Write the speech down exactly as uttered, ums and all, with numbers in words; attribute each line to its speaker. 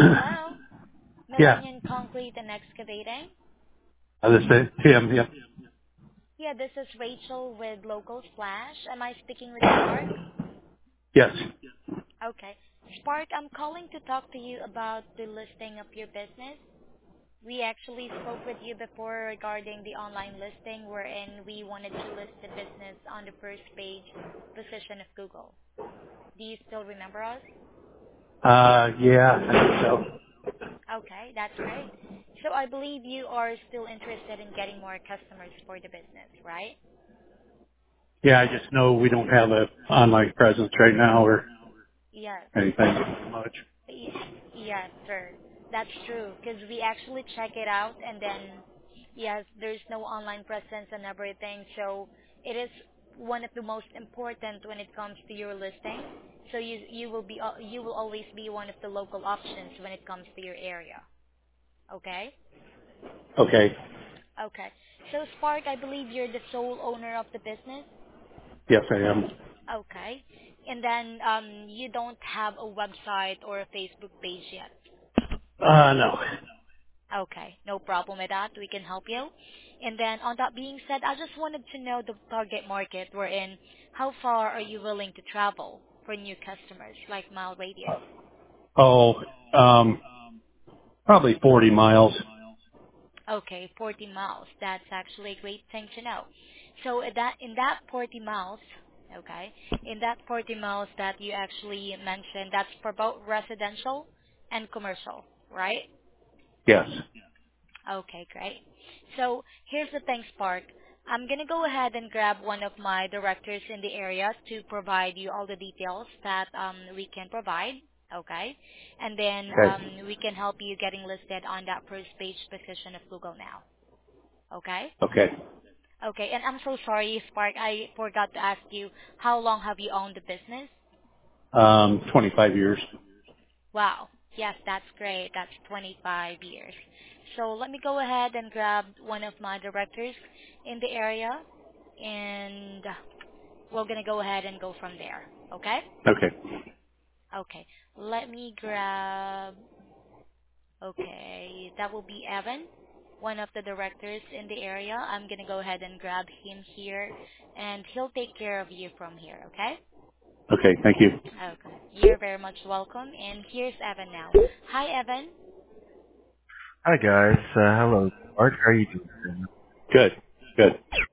Speaker 1: Hello,
Speaker 2: Yeah.
Speaker 1: Millennium Concrete and Excavating.
Speaker 2: Uh, this is Tim. Yep.
Speaker 1: Yeah, this is Rachel with Local Splash. Am I speaking with Spark?
Speaker 2: Yes.
Speaker 1: Okay. Spark, I'm calling to talk to you about the listing of your business. We actually spoke with you before regarding the online listing wherein we wanted to list the business on the first page position of Google. Do you still remember us?
Speaker 2: Uh, yeah, I think so.
Speaker 1: Okay, that's great. So I believe you are still interested in getting more customers for the business, right?
Speaker 2: Yeah, I just know we don't have a online presence right now or
Speaker 1: Yes.
Speaker 2: anything much.
Speaker 1: Y- Yes, sir. That's true. Because we actually check it out, and then yes, there's no online presence and everything. So it is one of the most important when it comes to your listing. So you you will be al- you will always be one of the local options when it comes to your area. Okay.
Speaker 2: Okay.
Speaker 1: Okay. So Spark, I believe you're the sole owner of the business.
Speaker 2: Yes, I am.
Speaker 1: Okay. And then um, you don't have a website or a Facebook page yet.
Speaker 2: Uh, no.
Speaker 1: Okay, no problem with that. We can help you. And then on that being said, I just wanted to know the target market we're in. How far are you willing to travel for new customers, like mile radius?
Speaker 2: Oh, um, probably forty miles.
Speaker 1: Okay, forty miles. That's actually a great thing to know. So in that in that forty miles, okay, in that forty miles that you actually mentioned, that's for both residential and commercial, right?
Speaker 2: Yes.
Speaker 1: Okay, great. So here's the thing, Spark. I'm gonna go ahead and grab one of my directors in the area to provide you all the details that um, we can provide. Okay, and then
Speaker 2: Okay.
Speaker 1: um, we can help you getting listed on that first page position of Google now. Okay.
Speaker 2: Okay.
Speaker 1: Okay, and I'm so sorry, Spark. I forgot to ask you, how long have you owned the business?
Speaker 2: Um, twenty-five years.
Speaker 1: Wow. Yes, that's great. That's twenty-five years. So let me go ahead and grab one of my directors in the area, and we're going to go ahead and go from there. Okay?
Speaker 2: Okay.
Speaker 1: Okay. Let me grab, okay, that will be Evan, one of the directors in the area. I'm going to go ahead and grab him here, and he'll take care of you from here. Okay?
Speaker 2: Okay. Thank you.
Speaker 1: Okay. You're very much welcome. And here's Evan now. Hi, Evan.
Speaker 3: Hi guys, uh, hello. Art, how are you doing?
Speaker 2: Good.